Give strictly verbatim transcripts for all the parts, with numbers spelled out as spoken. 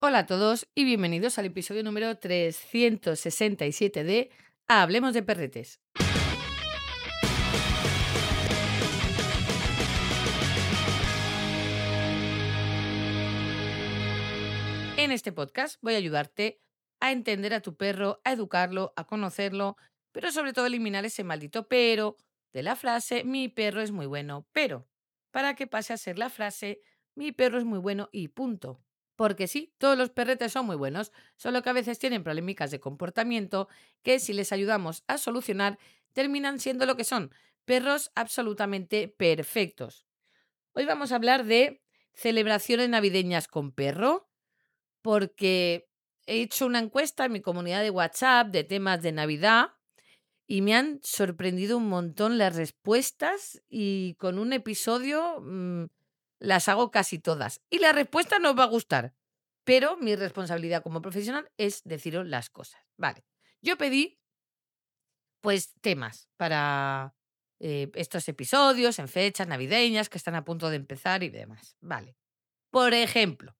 Hola a todos y bienvenidos al episodio número trescientos sesenta y siete de Hablemos de perretes. En este podcast voy a ayudarte a entender a tu perro, a educarlo, a conocerlo, pero sobre todo eliminar ese maldito pero de la frase mi perro es muy bueno, pero para que pase a ser la frase mi perro es muy bueno y punto. Porque sí, todos los perretes son muy buenos, solo que a veces tienen problemas de comportamiento que si les ayudamos a solucionar terminan siendo lo que son, perros absolutamente perfectos. Hoy vamos a hablar de celebraciones navideñas con perro, porque he hecho una encuesta en mi comunidad de WhatsApp de temas de Navidad y me han sorprendido un montón las respuestas y con un episodio mm, las hago casi todas. Y la respuesta no os va a gustar, pero mi responsabilidad como profesional es deciros las cosas. Vale, yo pedí pues temas para eh, estos episodios en fechas navideñas que están a punto de empezar y demás. Vale, por ejemplo,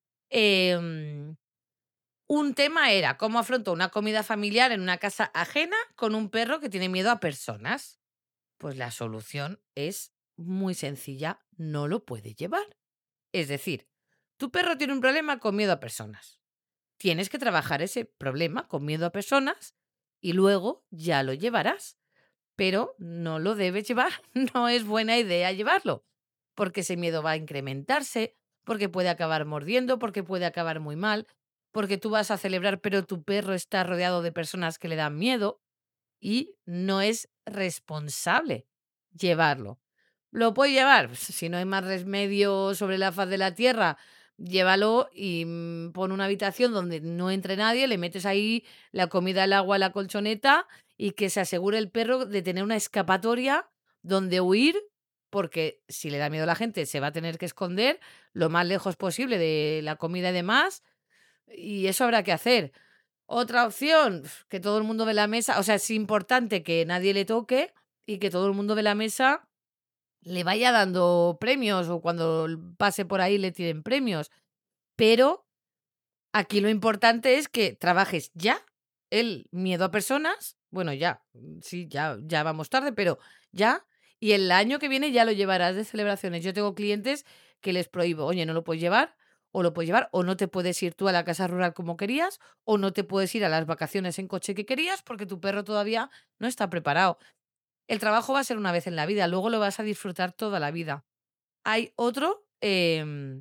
em, un tema era cómo afronto una comida familiar en una casa ajena con un perro que tiene miedo a personas. Pues la solución es muy sencilla, no lo puede llevar. Es decir, tu perro tiene un problema con miedo a personas. Tienes que trabajar ese problema con miedo a personas y luego ya lo llevarás. Pero no lo debes llevar, no es buena idea llevarlo, porque ese miedo va a incrementarse, porque puede acabar mordiendo, porque puede acabar muy mal, porque tú vas a celebrar, pero tu perro está rodeado de personas que le dan miedo y no es responsable llevarlo. ¿Lo puede llevar? Pues, si no hay más remedio sobre la faz de la tierra, llévalo y mm, pon una habitación donde no entre nadie, le metes ahí la comida, el agua, la colchoneta y que se asegure el perro de tener una escapatoria donde huir, porque si le da miedo a la gente se va a tener que esconder lo más lejos posible de la comida y demás, y eso habrá que hacer. Otra opción, que todo el mundo de la mesa, o sea, es importante que nadie le toque y que todo el mundo de la mesa le vaya dando premios o cuando l pase por ahí le tiren premios. Pero aquí lo importante es que trabajes ya el miedo a personas, bueno, ya, mm, sí, ya ya vamos tarde, pero ya, y el año que viene ya lo llevarás de celebraciones. Yo tengo clientes que les prohíbo: "Oye, no lo puedes llevar, o lo puedes llevar, o no te puedes ir tú a la casa rural como querías, o no te puedes ir a las vacaciones en coche que querías, porque tu perro todavía no está preparado". El trabajo va a ser una vez en la vida, luego lo vas a disfrutar toda la vida. Hay otro, em,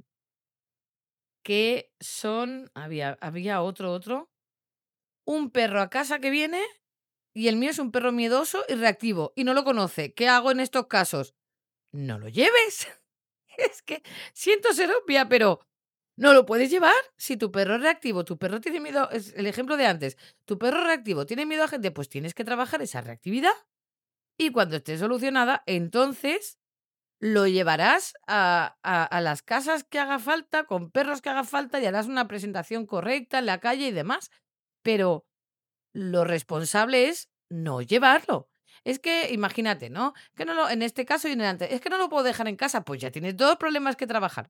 que son había había otro, otro, un perro a casa que viene y el mío es un perro miedoso y reactivo y no lo conoce. ¿Qué hago en estos casos? No lo lleves. Es que siento ser obvia, pero no lo puedes llevar. Si tu perro es reactivo, tu perro tiene miedo, es el ejemplo de antes, tu perro reactivo tiene miedo a gente, pues tienes que trabajar esa reactividad y cuando esté solucionada, entonces lo llevarás a, a- a las casas que haga falta, con perros que haga falta y harás una presentación correcta en la calle y demás. Pero lo responsable es no llevarlo. Es que imagínate, ¿no? Que no lo, en este caso y en el antes, es que no lo puedo dejar en casa, pues ya tienes dos problemas que trabajar.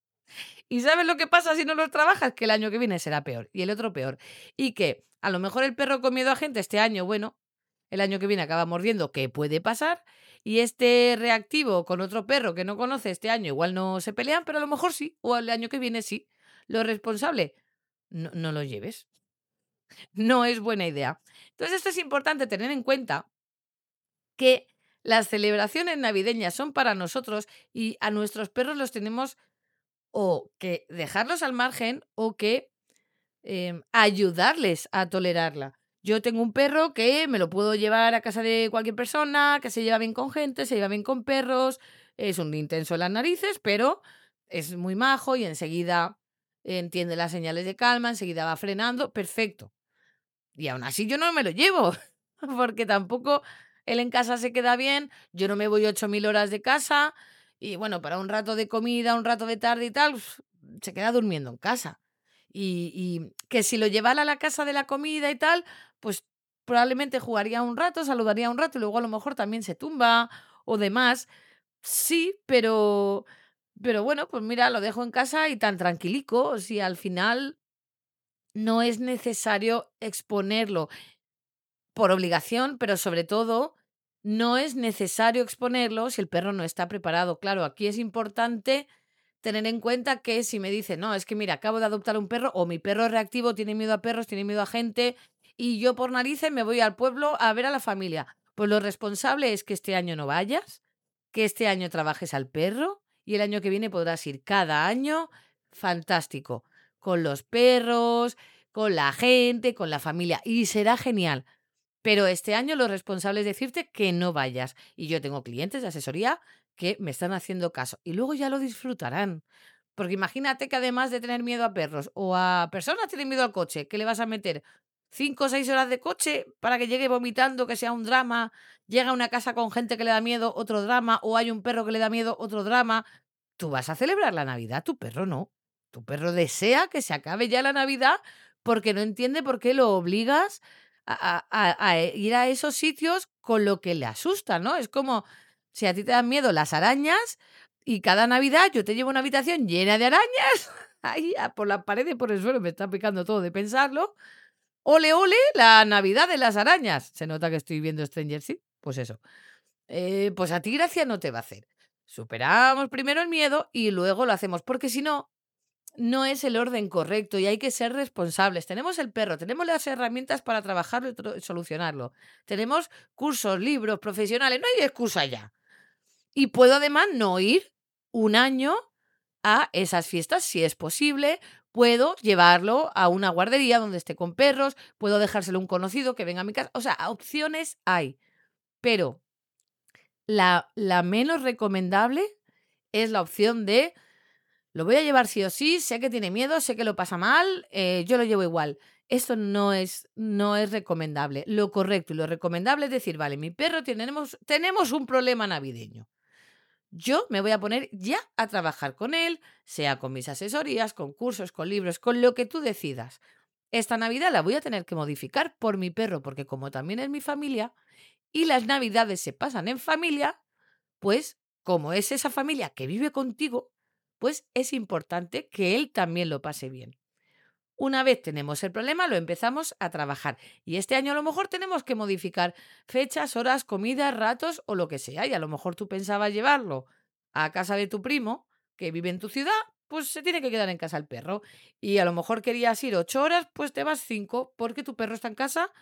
¿Y sabes lo que pasa si no los trabajas? Que el año que viene será peor y el otro peor. Y que a lo mejor el perro con miedo a gente este año, bueno, el año que viene acaba mordiendo, que puede pasar. Y este reactivo con otro perro que no conoce este año, igual no se pelean, pero a lo mejor sí, o el año que viene sí. Lo responsable, no, no lo lleves. No es buena idea. Entonces, esto es importante tener en cuenta que las celebraciones navideñas son para nosotros y a nuestros perros los tenemos o que dejarlos al margen o que em, ayudarles a tolerarla. Yo tengo un perro que me lo puedo llevar a casa de cualquier persona, que se lleva bien con gente, se lleva bien con perros, es un intenso en las narices, pero es muy majo y enseguida entiende las señales de calma, enseguida va frenando, perfecto. Y aún así yo no me lo llevo, porque tampoco él en casa se queda bien, yo no me voy ocho mil horas de casa y bueno, para un rato de comida, un rato de tarde y tal, uf, se queda durmiendo en casa. Y, y que si lo llevara a la casa de la comida y tal, pues probablemente jugaría un rato, saludaría un rato y luego a lo mejor también se tumba o demás. Sí, pero, pero bueno, pues mira, lo dejo en casa y tan tranquilico, si al final no es necesario exponerlo por obligación, pero sobre todo, no es necesario exponerlo si el perro no está preparado. Claro, aquí es importante tener en cuenta que si me dicen: "No, es que mira, acabo de adoptar un perro", o "Mi perro es reactivo, tiene miedo a perros, tiene miedo a gente, y yo por narices me voy al pueblo a ver a la familia". Pues lo responsable es que este año no vayas, que este año trabajes al perro y el año que viene podrás ir cada año, fantástico, con los perros, con la gente, con la familia, y será genial. Pero este año lo responsable es decirte que no vayas. Y yo tengo clientes de asesoría que me están haciendo caso y luego ya lo disfrutarán. Porque imagínate que además de tener miedo a perros o a personas, tienen miedo al coche. ¿Qué le vas a meter? ¿Cinco o seis horas de coche para que llegue vomitando, que sea un drama? Llega a una casa con gente que le da miedo, otro drama. O hay un perro que le da miedo, otro drama. Tú vas a celebrar la Navidad, tu perro no. Tu perro desea que se acabe ya la Navidad porque no entiende por qué lo obligas a, a- a- a ir a esos sitios con lo que le asusta, ¿no? Es como si a ti te dan miedo las arañas y cada Navidad yo te llevo a una habitación llena de arañas, ahí a- por la pared y por el suelo, me está picando todo de pensarlo. Ole, ole, la Navidad de las arañas. Se nota que estoy viendo Stranger Things. Pues eso. Eh, pues a ti gracia no te va a hacer. Superamos primero el miedo y luego lo hacemos, porque si no, no es el orden correcto y hay que ser responsables. Tenemos el perro, tenemos las herramientas para trabajarlo y tro- solucionarlo. Tenemos cursos, libros, profesionales, no hay excusa ya. Y puedo además no ir un año a esas fiestas, si es posible. Puedo llevarlo a una guardería donde esté con perros, puedo dejárselo a un conocido que venga a mi casa. O sea, opciones hay, pero la, la menos recomendable es la opción de lo voy a llevar sí o sí, sé que tiene miedo, sé que lo pasa mal, eh, yo lo llevo igual. Esto no es, no es recomendable. Lo correcto y lo recomendable es decir, vale, mi perro tenemos, tenemos un problema navideño. Yo me voy a poner ya a trabajar con él, sea con mis asesorías, con cursos, con libros, con lo que tú decidas. Esta Navidad la voy a tener que modificar por mi perro, porque como también es mi familia y las Navidades se pasan en familia, pues, como es esa familia que vive contigo, pues es importante que él también lo pase bien. Una vez tenemos el problema, lo empezamos a trabajar. Y este año a lo mejor tenemos que modificar fechas, horas, comidas, ratos o lo que sea. Y a lo mejor tú pensabas llevarlo a casa de tu primo, que vive en tu ciudad, pues se tiene que quedar en casa el perro. Y a lo mejor querías ir ocho horas, pues te vas cinco, porque tu perro está en casa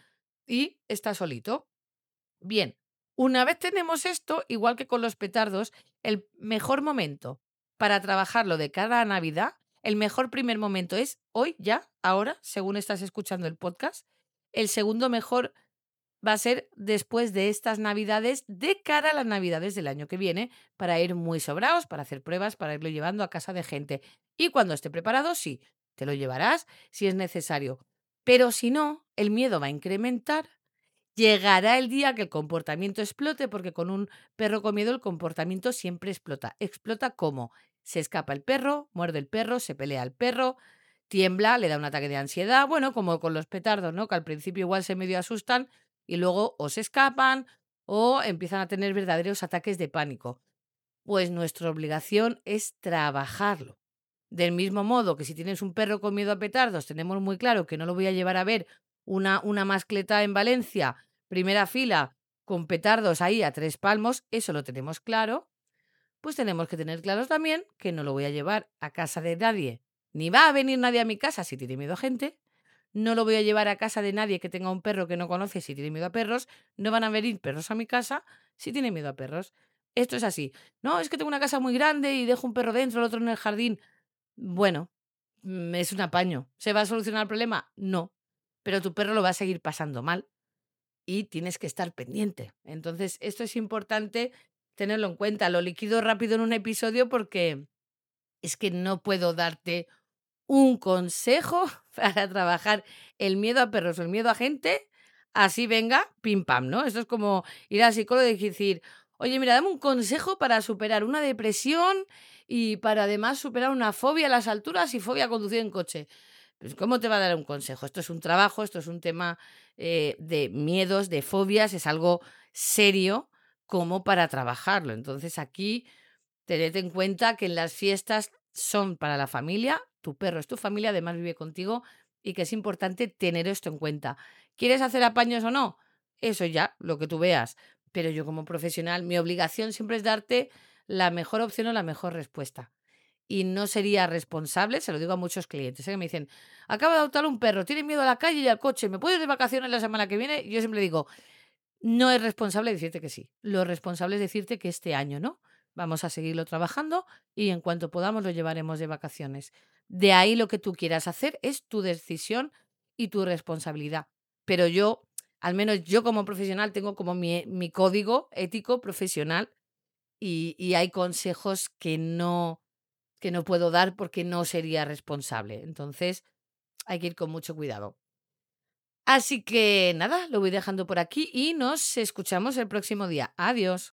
y está solito. Bien, una vez tenemos esto, igual que con los petardos, el mejor momento para trabajarlo de cara a Navidad, el mejor primer momento es hoy, ya, ahora, según estás escuchando el podcast. El segundo mejor va a ser después de estas Navidades, de cara a las Navidades del año que viene, para ir muy sobrados, para hacer pruebas, para irlo llevando a casa de gente. Y cuando esté preparado, sí, te lo llevarás si es necesario. Pero si no, el miedo va a incrementar. Llegará el día que el comportamiento explote, porque con un perro con miedo el comportamiento siempre explota. ¿Explota cómo? Se escapa el perro, muerde el perro, se pelea el perro, tiembla, le da un ataque de ansiedad. Bueno, como con los petardos, ¿no? Que al principio igual se medio asustan y luego o se escapan o empiezan a tener verdaderos ataques de pánico. Pues nuestra obligación es trabajarlo. Del mismo modo que si tienes un perro con miedo a petardos, tenemos muy claro que no lo voy a llevar a ver una, una mascleta en Valencia, primera fila, con petardos ahí a tres palmos, eso lo tenemos claro, pues tenemos que tener claro también que no lo voy a llevar a casa de nadie, ni va a venir nadie a mi casa si tiene miedo a gente, no lo voy a llevar a casa de nadie que tenga un perro que no conoce si tiene miedo a perros, no van a venir perros a mi casa si tiene miedo a perros. Esto es así. No, es que tengo una casa muy grande y dejo un perro dentro, el otro en el jardín. Bueno, mm, es un apaño. ¿Se va a solucionar el problema? No. Pero tu perro lo va a seguir pasando mal y tienes que estar pendiente. Entonces, esto es importante tenerlo en cuenta. Lo liquido rápido en un episodio porque es que no puedo darte un consejo para trabajar el miedo a perros o el miedo a gente, así venga, pim pam, ¿no? Esto es como ir al psicólogo y decir, oye, mira, dame un consejo para superar una depresión y para además superar una fobia a las alturas y fobia a conducir en coche. Pues, ¿cómo te va a dar un consejo? Esto es un trabajo, esto es un tema eh, de miedos, de fobias, es algo serio como para trabajarlo. Entonces aquí tened en cuenta que en las fiestas son para la familia, tu perro es tu familia, además vive contigo y que es importante tener esto en cuenta. ¿Quieres hacer apaños o no? Eso ya, lo que tú veas. Pero yo como profesional, mi obligación siempre es darte la mejor opción o la mejor respuesta. Y no sería responsable, se lo digo a muchos clientes, ¿eh? Que me dicen, acabo de adoptar un perro, tiene miedo a la calle y al coche, ¿me puedo ir de vacaciones la semana que viene? Y yo siempre digo, no es responsable decirte que sí. Lo responsable es decirte que este año no. Vamos a seguirlo trabajando y en cuanto podamos lo llevaremos de vacaciones. De ahí lo que tú quieras hacer es tu decisión y tu responsabilidad. Pero yo, al menos yo como profesional, tengo como mi, mi código ético profesional y, y hay consejos que no, que no puedo dar porque no sería responsable. Entonces, hay que ir con mucho cuidado. Así que nada, lo voy dejando por aquí y nos escuchamos el próximo día. Adiós.